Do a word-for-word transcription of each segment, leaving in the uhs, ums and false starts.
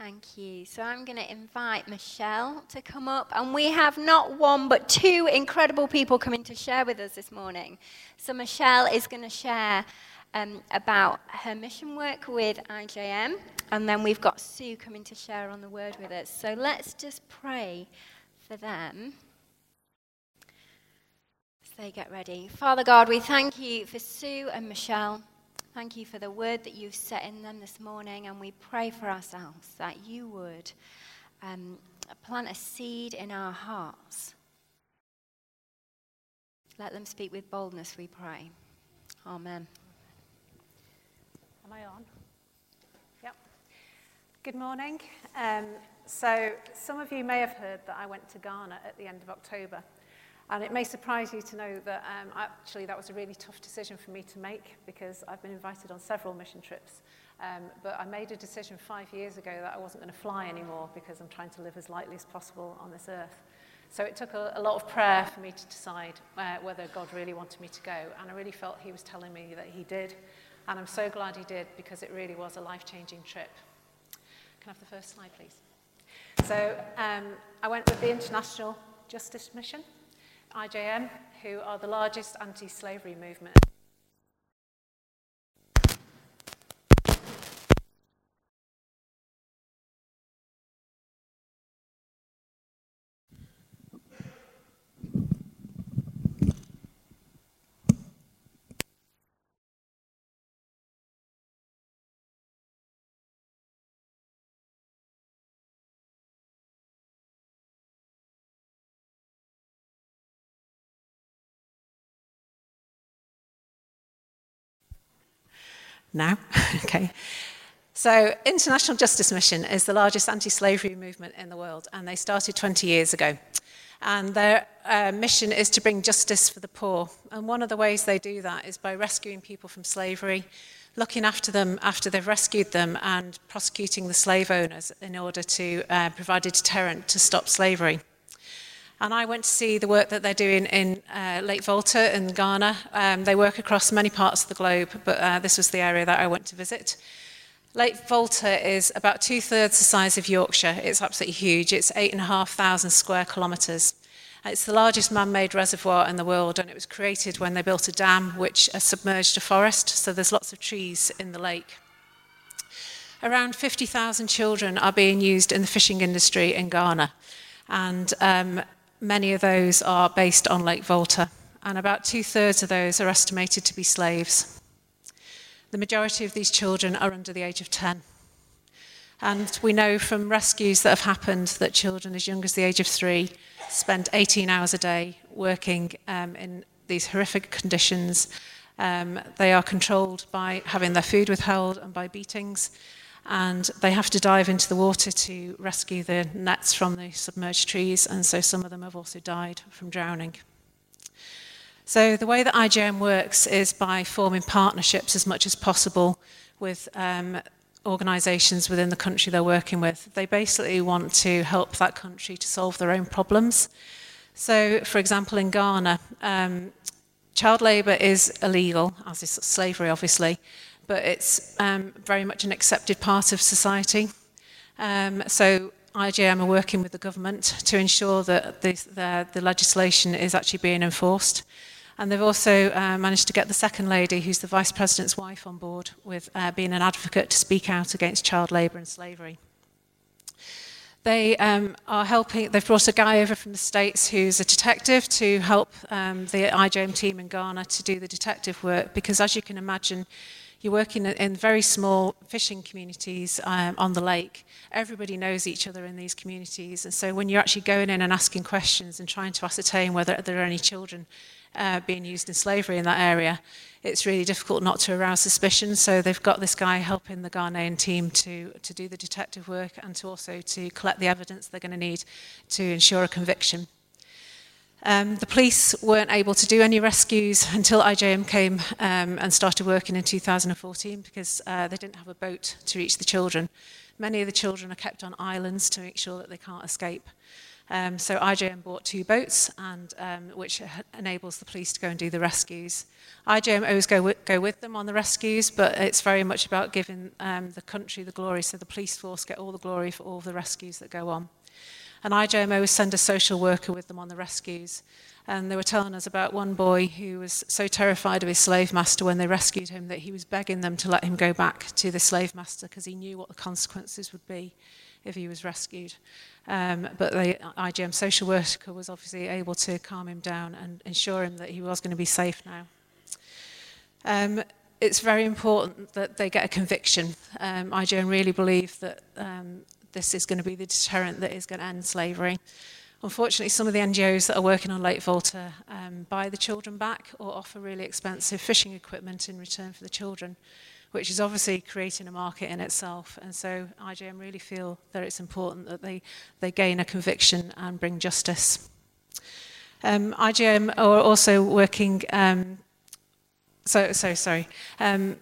Thank you. So I'm going to invite Michelle to come up. And we have not one, but two incredible people coming to share with us this morning. So Michelle is going to share um, about her mission work with I J M. And then we've got Sue coming to share on the word with us. So let's just pray for them as they get ready. Father God, we thank you for Sue and Michelle. Thank you for the word that you've set in them this morning, and we pray for ourselves that you would um, plant a seed in our hearts. Let them speak with boldness, we pray. Amen. Am I on? Yep. Good morning. Um, so some of you may have heard that I went to Ghana at the end of October. And it may surprise you to know that um, actually that was a really tough decision for me to make, because I've been invited on several mission trips. Um, but I made a decision five years ago that I wasn't going to fly anymore, because I'm trying to live as lightly as possible on this earth. So it took a, a lot of prayer for me to decide uh, whether God really wanted me to go. And I really felt he was telling me that he did. And I'm so glad he did, because it really was a life-changing trip. Can I have the first slide, please? So um, I went with the International Justice Mission, I J M, who are the largest anti-slavery movement. Now, okay. So International Justice Mission is the largest anti-slavery movement in the world, and they started twenty years ago. And their uh, mission is to bring justice for the poor. And one of the ways they do that is by rescuing people from slavery, looking after them after they've rescued them, and prosecuting the slave owners in order to uh, provide a deterrent to stop slavery. And I went to see the work that they're doing in uh, Lake Volta in Ghana. Um, they work across many parts of the globe, but uh, this was the area that I went to visit. Lake Volta is about two-thirds the size of Yorkshire. It's absolutely huge. It's eight and a half thousand square kilometres. It's the largest man-made reservoir in the world, and it was created when they built a dam which uh, submerged a forest, so there's lots of trees in the lake. Around fifty thousand children are being used in the fishing industry in Ghana, and um, many of those are based on Lake Volta, and about two-thirds of those are estimated to be slaves. The majority of these children are under the age of ten. And we know from rescues that have happened that children as young as the age of three spend eighteen hours a day working um, in these horrific conditions. Um, they are controlled by having their food withheld and by beatings. And they have to dive into the water to rescue the nets from the submerged trees, and so some of them have also died from drowning. So the way that I J M works is by forming partnerships as much as possible with um, organisations within the country they're working with. They basically want to help that country to solve their own problems. So, for example, in Ghana, um, child labour is illegal, as is slavery, obviously, but it's um, very much an accepted part of society. Um, so I J M are working with the government to ensure that the, the, the legislation is actually being enforced. And they've also uh, managed to get the second lady, who's the vice president's wife, on board with uh, being an advocate to speak out against child labour and slavery. They um, are helping, they've brought a guy over from the States who's a detective to help um, the I J M team in Ghana to do the detective work, because as you can imagine, you're working in very small fishing communities um, on the lake. Everybody knows each other in these communities, and so when you're actually going in and asking questions and trying to ascertain whether there are any children uh, being used in slavery in that area, it's really difficult not to arouse suspicion. So they've got this guy helping the Ghanaian team to, to do the detective work and to also to collect the evidence they're going to need to ensure a conviction. Um, the police weren't able to do any rescues until I J M came um, and started working in two thousand fourteen, because uh, they didn't have a boat to reach the children. Many of the children are kept on islands to make sure that they can't escape. Um, so I J M bought two boats, and um, which enables the police to go and do the rescues. I J M always go with, go with them on the rescues, but it's very much about giving um, the country the glory, so the police force get all the glory for all the rescues that go on. And I J M always send a social worker with them on the rescues. And they were telling us about one boy who was so terrified of his slave master when they rescued him that he was begging them to let him go back to the slave master because he knew what the consequences would be if he was rescued. Um, but the I J M social worker was obviously able to calm him down and ensure him that he was going to be safe now. Um, it's very important that they get a conviction. Um, I J M really believe that um, this is going to be the deterrent that is going to end slavery. Unfortunately, some of the N G Os that are working on Lake Volta um, buy the children back or offer really expensive fishing equipment in return for the children, which is obviously creating a market in itself. And so I J M really feel that it's important that they, they gain a conviction and bring justice. Um, I J M are also working, um, so, so sorry, um,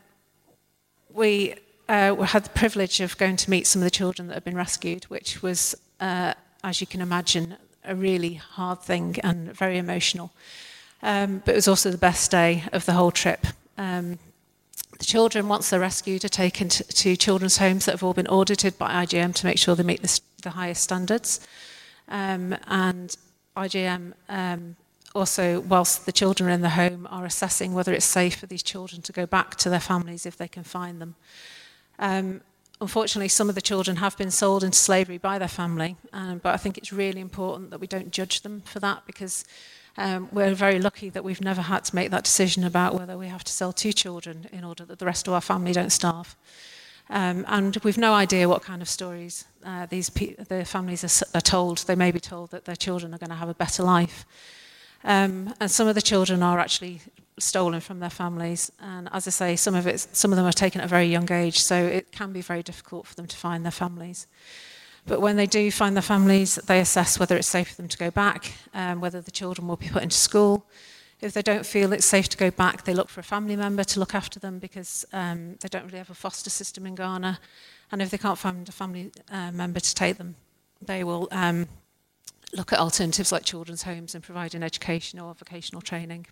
we uh, had the privilege of going to meet some of the children that have been rescued, which was, uh, as you can imagine, a really hard thing and very emotional. Um, but it was also the best day of the whole trip. Um, the children, once they're rescued, are taken to, to children's homes that have all been audited by I J M to make sure they meet the, the highest standards. Um, and I J M um, also, whilst the children are in the home, are assessing whether it's safe for these children to go back to their families if they can find them. Um, Unfortunately, some of the children have been sold into slavery by their family, um, but I think it's really important that we don't judge them for that, because um, we're very lucky that we've never had to make that decision about whether we have to sell two children in order that the rest of our family don't starve. Um, and we've no idea what kind of stories uh, these pe- the families are, are told. They may be told that their children are going to have a better life. Um, and some of the children are actually stolen from their families, and as I say, some of it, some of them are taken at a very young age, so it can be very difficult for them to find their families. But when they do find their families, they assess whether it's safe for them to go back, um, whether the children will be put into school. If they don't feel it's safe to go back, they look for a family member to look after them, because um, they don't really have a foster system in Ghana. And if they can't find a family uh, member to take them, they will um, look at alternatives like children's homes and providing education or vocational training.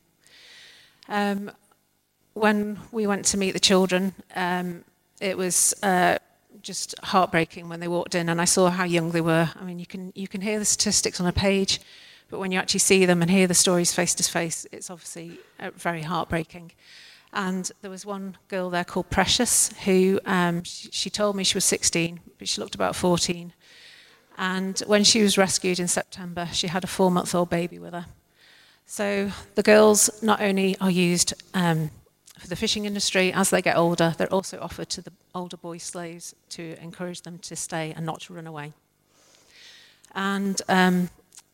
Um, when we went to meet the children, um, it was uh, just heartbreaking when they walked in, and I saw how young they were. I mean, you can you can hear the statistics on a page, but when you actually see them and hear the stories face to face, it's obviously uh, very heartbreaking. And there was one girl there called Precious, who um, she, she told me she was sixteen, but she looked about fourteen. And when she was rescued in September, she had a four-month-old baby with her. So the girls not only are used um, for the fishing industry, as they get older, they're also offered to the older boy slaves to encourage them to stay and not to run away. And um,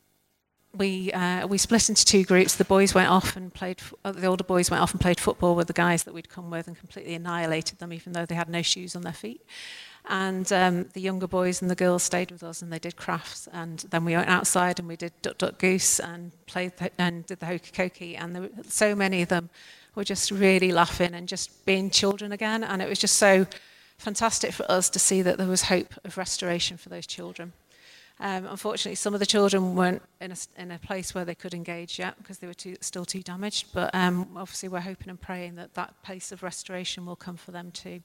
we uh, we split into two groups. The boys went off and played, uh, the older boys went off and played football with the guys that we'd come with and completely annihilated them, even though they had no shoes on their feet. And um, the younger boys and the girls stayed with us, and they did crafts. And then we went outside and we did Duck Duck Goose and played the, and did the hokey cokey. And there were, so many of them were just really laughing and just being children again. And it was just so fantastic for us to see that there was hope of restoration for those children. Um, unfortunately, some of the children weren't in a, in a place where they could engage yet, because they were too, still too damaged. But um, obviously, we're hoping and praying that that pace of restoration will come for them too.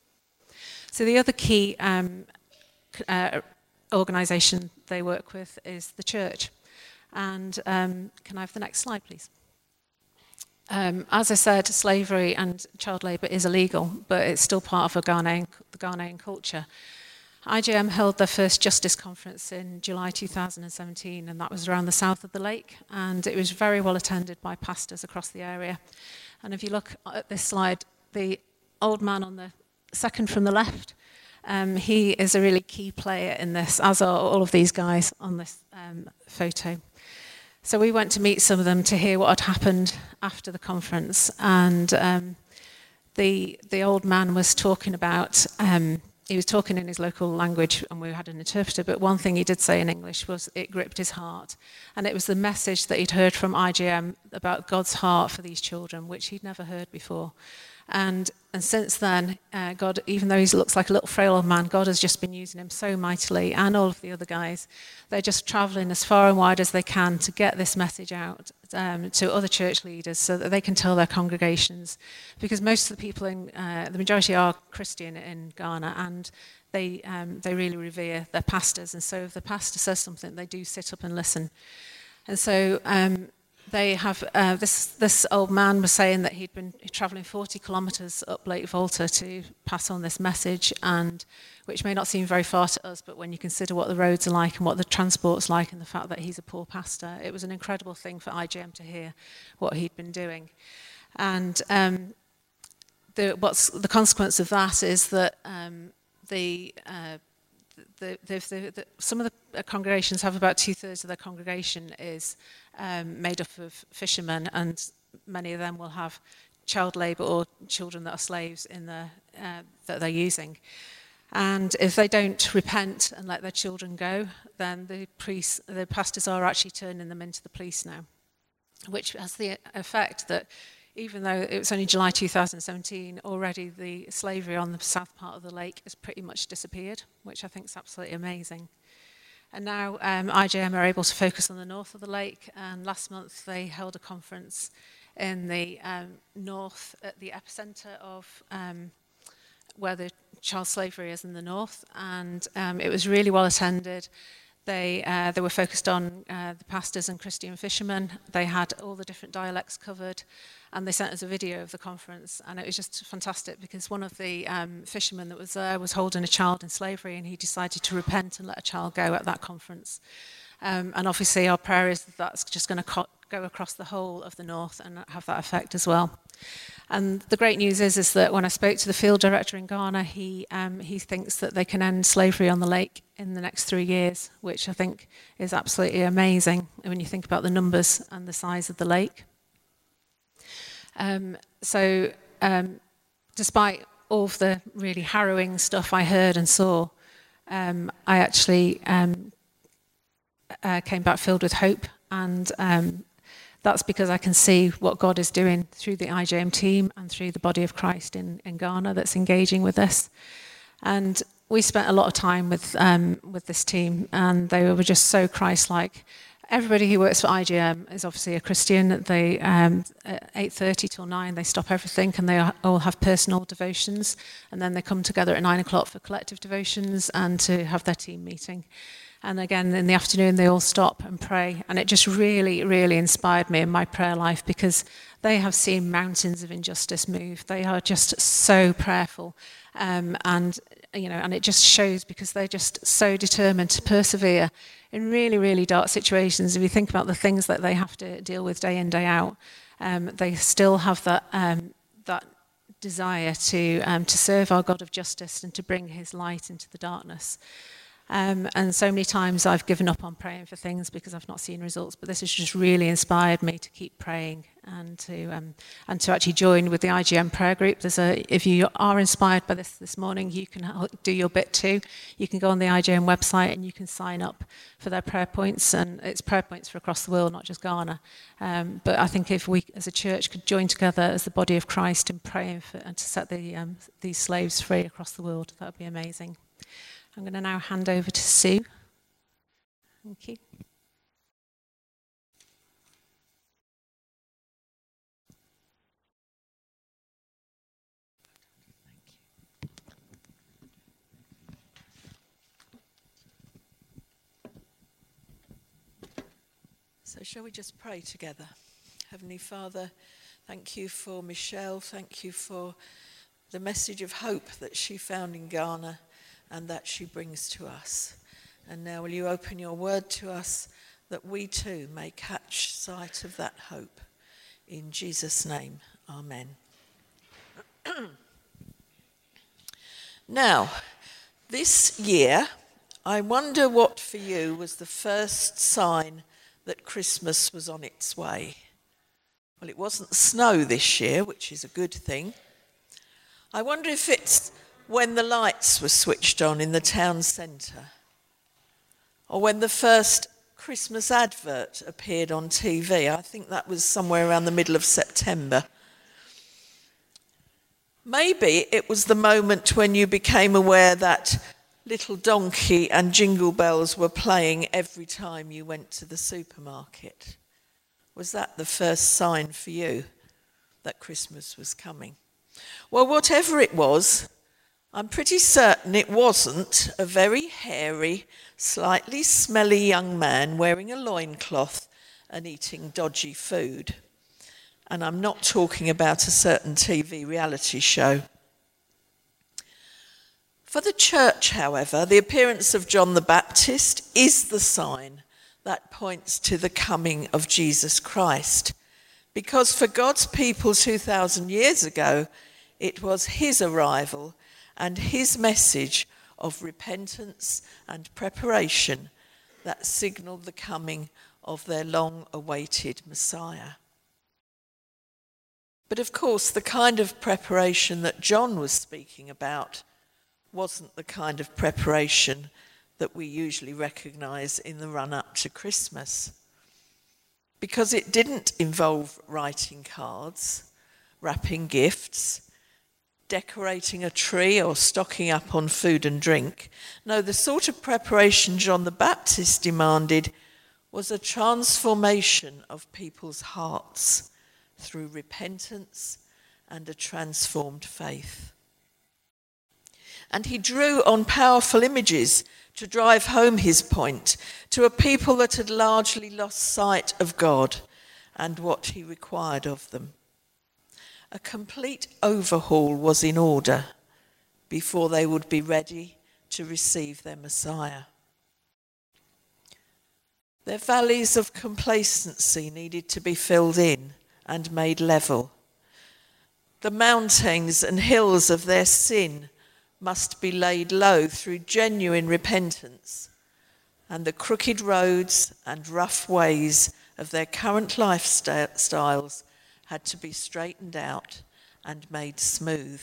So the other key um, uh, organisation they work with is the church. And um, can I have the next slide, please? Um, as I said, slavery and child labour is illegal, but it's still part of a Ghanaian, the Ghanaian culture. I J M held their first Justice Conference in July two thousand seventeen, and that was around the south of the lake, and it was very well attended by pastors across the area. And if you look at this slide, the old man on the second from the left, um, he is a really key player in this, as are all of these guys on this um, photo. So we went to meet some of them to hear what had happened after the conference, and um, the the old man was talking about, um, he was talking in his local language, and we had an interpreter, but one thing he did say in English was it gripped his heart, and it was the message that he'd heard from I J M about God's heart for these children, which he'd never heard before. And and since then, uh, God, even though he looks like a little frail old man, God has just been using him so mightily, and all of the other guys. They're just traveling as far and wide as they can to get this message out um, to other church leaders so that they can tell their congregations. Because most of the people in, uh, the majority are Christian in Ghana, and they um, they really revere their pastors. And so if the pastor says something, they do sit up and listen. And so um, they have, uh, this this old man was saying that he'd been travelling forty kilometres up Lake Volta to pass on this message, and which may not seem very far to us, but when you consider what the roads are like and what the transport's like and the fact that he's a poor pastor, it was an incredible thing for I G M to hear what he'd been doing. And um, the, what's the consequence of that is that um, the, uh, the, the, the, the some of the congregations have about two-thirds of their congregation is um, made up of fishermen, and many of them will have child labour or children that are slaves in the, uh, that they're using. And if they don't repent and let their children go, then the priests, the pastors are actually turning them into the police now, which has the effect that even though it was only July two thousand seventeen, already the slavery on the south part of the lake has pretty much disappeared, which I think is absolutely amazing. And now um, I G M are able to focus on the north of the lake, and last month they held a conference in the um, north at the epicenter of um, where the child slavery is in the north, and um, it was really well attended. They uh, they were focused on uh, the pastors and Christian fishermen. They had all the different dialects covered, and they sent us a video of the conference, and it was just fantastic because one of the um, fishermen that was there was holding a child in slavery, and he decided to repent and let a child go at that conference. Um, and obviously our prayer is that that's just going to co- go across the whole of the north and have that effect as well. And the great news is, is that when I spoke to the field director in Ghana, he um, he thinks that they can end slavery on the lake in the next three years, which I think is absolutely amazing when you think about the numbers and the size of the lake. Um, so um, despite all of the really harrowing stuff I heard and saw, um, I actually um, uh, came back filled with hope, and um, that's because I can see what God is doing through the I G M team and through the body of Christ in, in Ghana that's engaging with this. And we spent a lot of time with um, with this team, and they were just so Christ-like. Everybody who works for I G M is obviously a Christian. They um, at eight thirty till nine, they stop everything, and they all have personal devotions, and then they come together at nine o'clock for collective devotions and to have their team meeting. And again, in the afternoon, they all stop and pray. And it just really, really inspired me in my prayer life, because they have seen mountains of injustice move. They are just so prayerful. Um, and, you know, and it just shows because they're just so determined to persevere in really, really dark situations. If you think about the things that they have to deal with day in, day out, um, they still have that um, that desire to um, to serve our God of justice and to bring his light into the darkness. Um, and so many times I've given up on praying for things because I've not seen results, but this has just really inspired me to keep praying and to um, and to actually join with the I G M prayer group. There's a, if you are inspired by this this morning, you can do your bit too. You can go on the I G M website and you can sign up for their prayer points, and it's prayer points for across the world, not just Ghana. Um, but I think if we as a church could join together as the body of Christ in praying for, and to set the um, these slaves free across the world, that would be amazing. I'm going to now hand over to Sue. Thank you. So shall we just pray together? Heavenly Father, thank you for Michelle. Thank you for the message of hope that she found in Ghana and that she brings to us. And now will you open your word to us that we too may catch sight of that hope. In Jesus' name, amen. Now, this year, I wonder what for you was the first sign that Christmas was on its way. Well, it wasn't snow this year, which is a good thing. I wonder if it's when the lights were switched on in the town centre, or when the first Christmas advert appeared on T V. I think that was somewhere around the middle of September. Maybe it was the moment when you became aware that Little Donkey and Jingle Bells were playing every time you went to the supermarket. Was that the first sign for you that Christmas was coming? Well, whatever it was, I'm pretty certain it wasn't a very hairy, slightly smelly young man wearing a loincloth and eating dodgy food. And I'm not talking about a certain T V reality show. For the church, however, the appearance of John the Baptist is the sign that points to the coming of Jesus Christ. Because for God's people two thousand years ago, it was his arrival and his message of repentance and preparation that signalled the coming of their long-awaited Messiah. But of course, the kind of preparation that John was speaking about wasn't the kind of preparation that we usually recognise in the run-up to Christmas. Because it didn't involve writing cards, wrapping gifts, decorating a tree or stocking up on food and drink. No, the sort of preparation John the Baptist demanded was a transformation of people's hearts through repentance and a transformed faith. And he drew on powerful images to drive home his point to a people that had largely lost sight of God and what he required of them. A complete overhaul was in order before they would be ready to receive their Messiah. Their valleys of complacency needed to be filled in and made level. The mountains and hills of their sin must be laid low through genuine repentance, and the crooked roads and rough ways of their current lifestyles had to be straightened out and made smooth.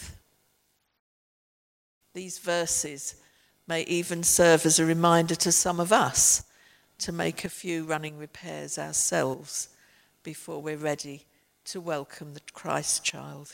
These verses may even serve as a reminder to some of us to make a few running repairs ourselves before we're ready to welcome the Christ child.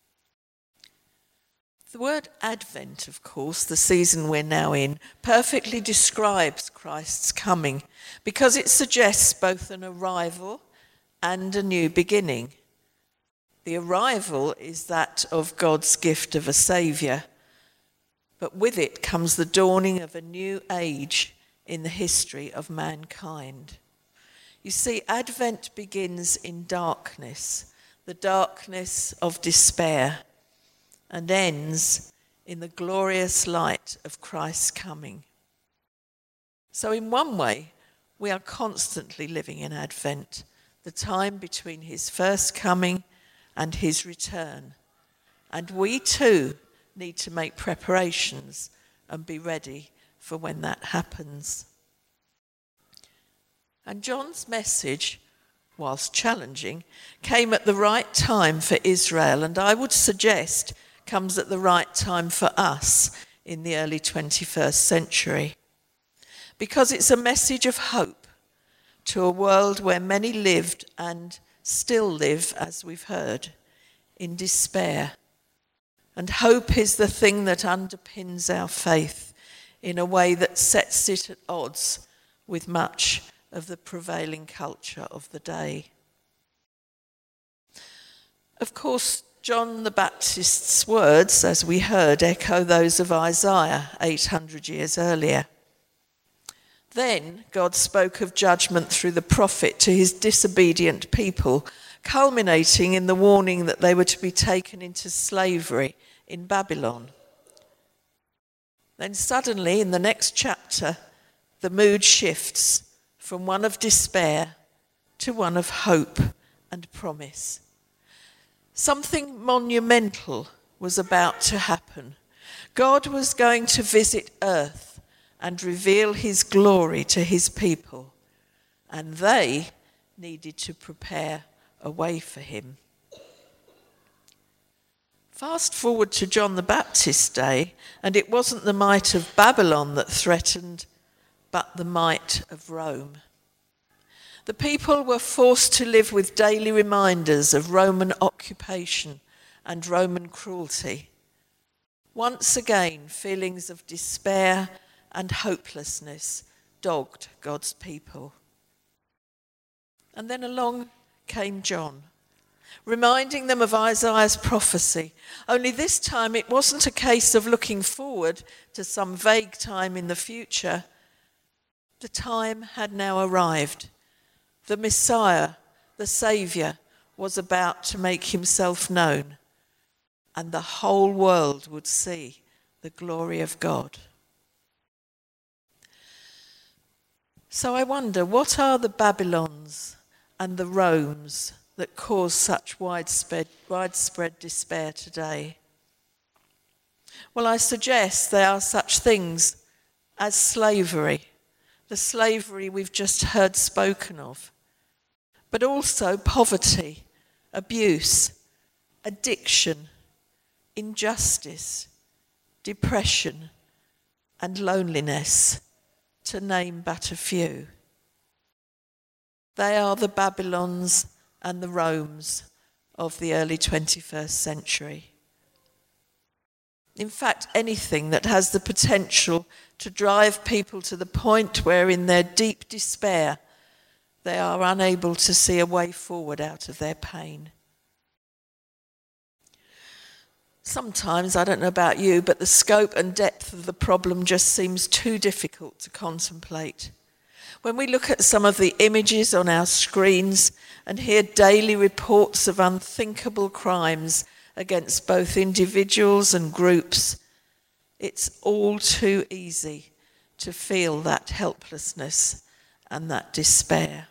The word Advent, of course, the season we're now in, perfectly describes Christ's coming because it suggests both an arrival and a new beginning. The arrival is that of God's gift of a saviour, but with it comes the dawning of a new age in the history of mankind. You see, Advent begins in darkness, the darkness of despair, and ends in the glorious light of Christ's coming. So in one way, we are constantly living in Advent, the time between his first coming and his return. And we too need to make preparations and be ready for when that happens. And John's message, whilst challenging, came at the right time for Israel, and I would suggest comes at the right time for us in the early twenty-first century. Because it's a message of hope to a world where many lived and still live, as we've heard, in despair. And hope is the thing that underpins our faith in a way that sets it at odds with much of the prevailing culture of the day. Of course, John the Baptist's words, as we heard, echo those of Isaiah eight hundred years earlier. Then God spoke of judgment through the prophet to his disobedient people, culminating in the warning that they were to be taken into slavery in Babylon. Then suddenly, in the next chapter, the mood shifts from one of despair to one of hope and promise. Something monumental was about to happen. God was going to visit earth and reveal his glory to his people, and they needed to prepare a way for him. Fast forward to John the Baptist's day, and it wasn't the might of Babylon that threatened, but the might of Rome. The people were forced to live with daily reminders of Roman occupation and Roman cruelty. Once again, feelings of despair and hopelessness dogged God's people. And then along came John, reminding them of Isaiah's prophecy. Only this time it wasn't a case of looking forward to some vague time in the future. The time had now arrived. The Messiah, the Saviour, was about to make himself known, and the whole world would see the glory of God. So I wonder, what are the Babylons and the Romes that cause such widespread, widespread despair today? Well, I suggest they are such things as slavery, the slavery we've just heard spoken of, but also poverty, abuse, addiction, injustice, depression, and loneliness, to name but a few. They are the Babylons and the Romes of the early twenty-first century. In fact, anything that has the potential to drive people to the point where in their deep despair they are unable to see a way forward out of their pain. Sometimes, I don't know about you, but the scope and depth of the problem just seems too difficult to contemplate. When we look at some of the images on our screens and hear daily reports of unthinkable crimes against both individuals and groups, it's all too easy to feel that helplessness and that despair.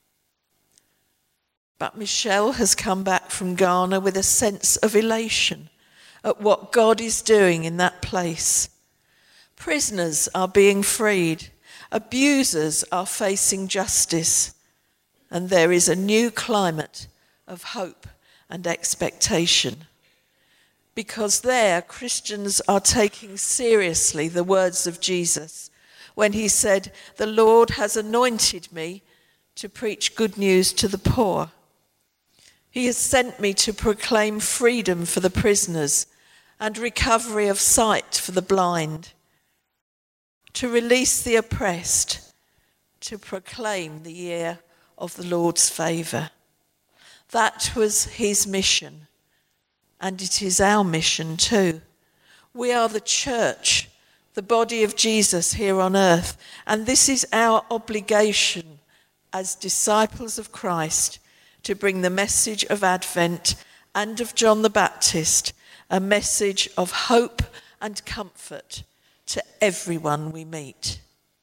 But Michelle has come back from Ghana with a sense of elation at what God is doing in that place. Prisoners are being freed, abusers are facing justice, and there is a new climate of hope and expectation. Because there, Christians are taking seriously the words of Jesus when he said, "The Lord has anointed me to preach good news to the poor. He has sent me to proclaim freedom for the prisoners and recovery of sight for the blind, to release the oppressed, to proclaim the year of the Lord's favour." That was his mission, and it is our mission too. We are the church, the body of Jesus here on earth, and this is our obligation as disciples of Christ to bring the message of Advent and of John the Baptist, a message of hope and comfort to everyone we meet.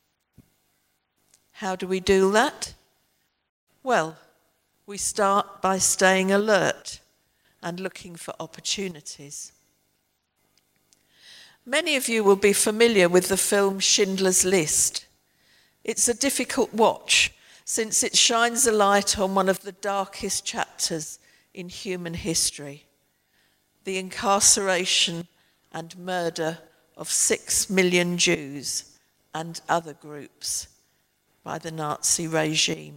How do we do that? Well, we start by staying alert and looking for opportunities. Many of you will be familiar with the film Schindler's List. It's a difficult watch since it shines a light on one of the darkest chapters in human history, the incarceration and murder of six million Jews and other groups by the Nazi regime.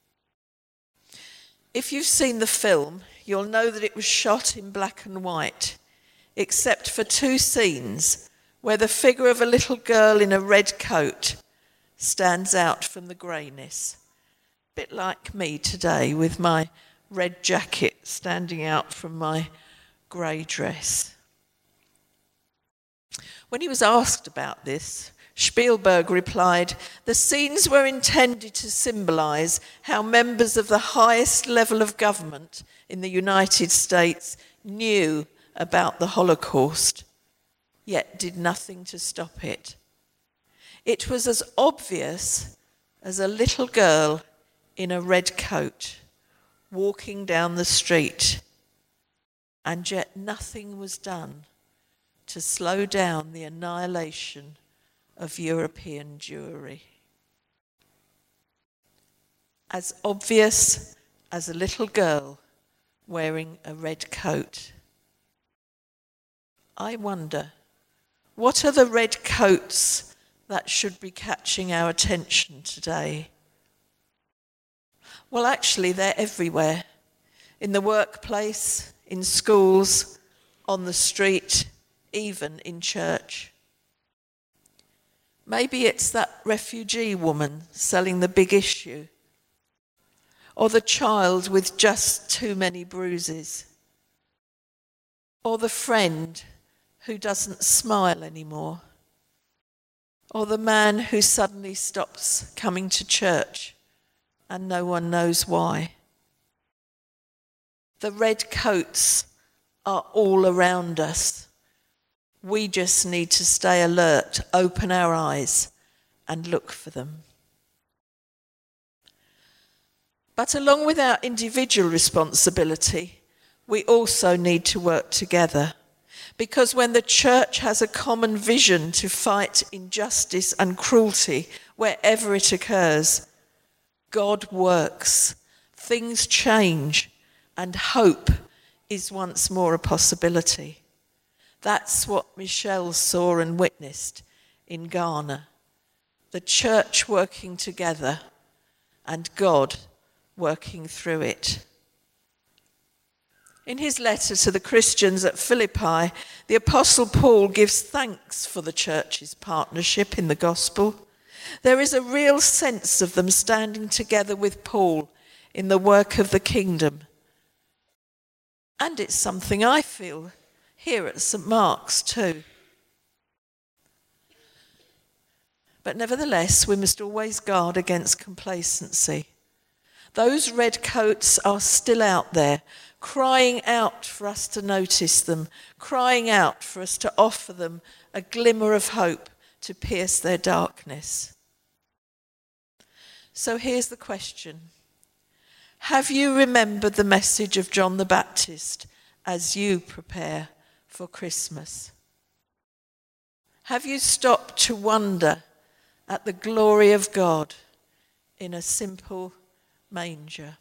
If you've seen the film, you'll know that it was shot in black and white, except for two scenes where the figure of a little girl in a red coat stands out from the greyness. A bit like me today with my red jacket standing out from my grey dress. When he was asked about this, Spielberg replied, "The scenes were intended to symbolise how members of the highest level of government in the United States knew about the Holocaust, yet did nothing to stop it. It was as obvious as a little girl in a red coat walking down the street, and yet nothing was done to slow down the annihilation of European Jewry. As obvious as a little girl wearing a red coat." I wonder, what are the red coats that should be catching our attention today? Well, actually, they're everywhere. In the workplace, in schools, on the street, even in church. Maybe it's that refugee woman selling the Big Issue, or the child with just too many bruises, or the friend who doesn't smile anymore, or the man who suddenly stops coming to church and no one knows why. The red coats are all around us. We just need to stay alert, open our eyes, and look for them. But along with our individual responsibility, we also need to work together. Because when the church has a common vision to fight injustice and cruelty wherever it occurs, God works, things change, and hope is once more a possibility. That's what Michelle saw and witnessed in Ghana. The church working together and God working through it. In his letter to the Christians at Philippi, the Apostle Paul gives thanks for the church's partnership in the gospel. There is a real sense of them standing together with Paul in the work of the kingdom. And it's something I feel here at St Mark's too. But nevertheless, we must always guard against complacency. Those red coats are still out there, crying out for us to notice them, crying out for us to offer them a glimmer of hope to pierce their darkness. So here's the question. Have you remembered the message of John the Baptist as you prepare for Christmas? Have you stopped to wonder at the glory of God in a simple manger?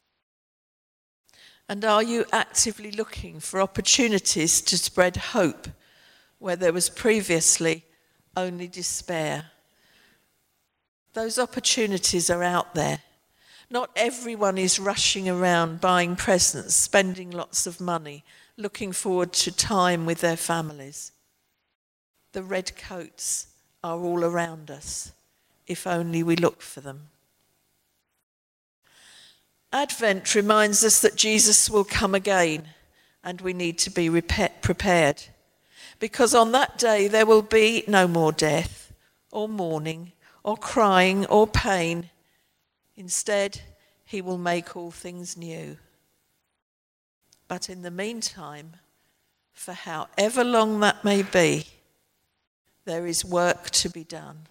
And are you actively looking for opportunities to spread hope where there was previously only despair? Those opportunities are out there. Not everyone is rushing around buying presents, spending lots of money, looking forward to time with their families. The red coats are all around us, if only we look for them. Advent reminds us that Jesus will come again, and we need to be prepared. Because on that day there will be no more death, or mourning, or crying, or pain. Instead, he will make all things new. But in the meantime, for however long that may be, there is work to be done.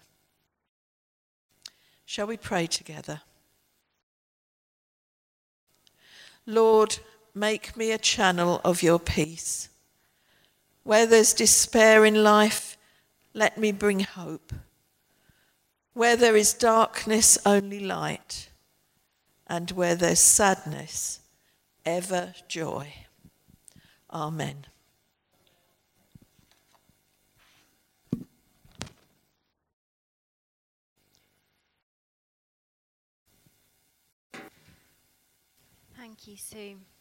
Shall we pray together? Lord, make me a channel of your peace. Where there's despair in life, let me bring hope. Where there is darkness, only light. And where there's sadness, ever joy. Amen. Thank you, Sue.